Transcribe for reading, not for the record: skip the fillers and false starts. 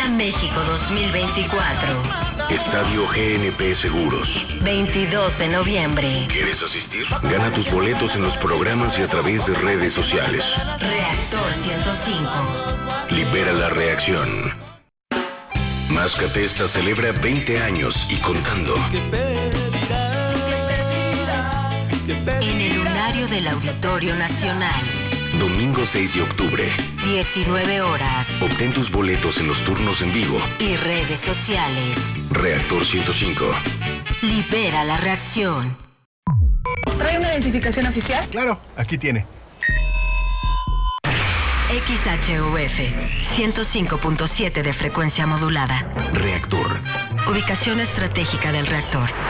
Vive a México 2024. Estadio GNP Seguros. 22 de noviembre. ¿Quieres asistir? Gana tus boletos en los programas y a través de redes sociales. Reactor 105. Libera la reacción. Mascatesta celebra 20 años y contando. En el lunario del Auditorio Nacional. Domingo 6 de octubre. 19 horas. Obtén tus boletos en los turnos en vivo. Y redes sociales. Reactor 105. Libera la reacción. ¿Trae una identificación oficial? Claro, aquí tiene. XHUF 105.7 de frecuencia modulada. Reactor. Ubicación estratégica del reactor.